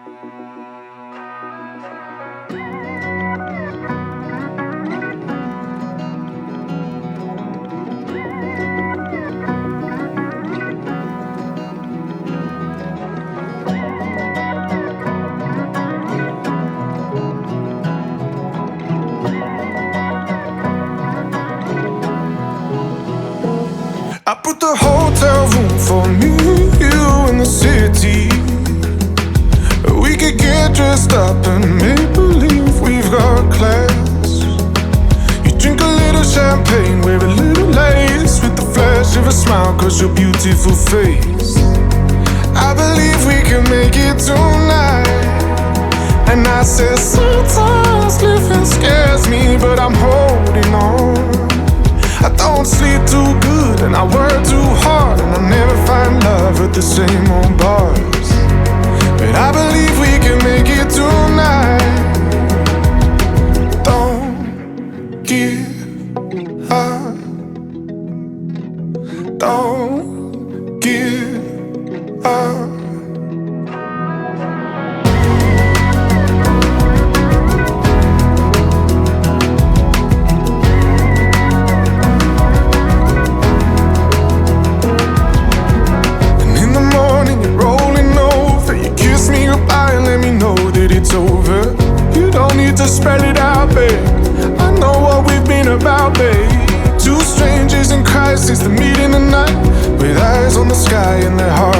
I put the hotel room for me, you in the city. We could get dressed up and make believe we've got class. You drink a little champagne, wear a little lace, with the flash of a smile cause your beautiful face. I believe we can make it tonight. And I said sometimes living scares me, but I'm holding on. I don't sleep too good and I work too hard, and I never find love at the same old bars. But I believe we can make it tonight. Don't give up. Don't give up. Over. You don't need to spell it out, babe. I know what we've been about, babe. Two strangers in crisis that meet in the night, with eyes on the sky and their hearts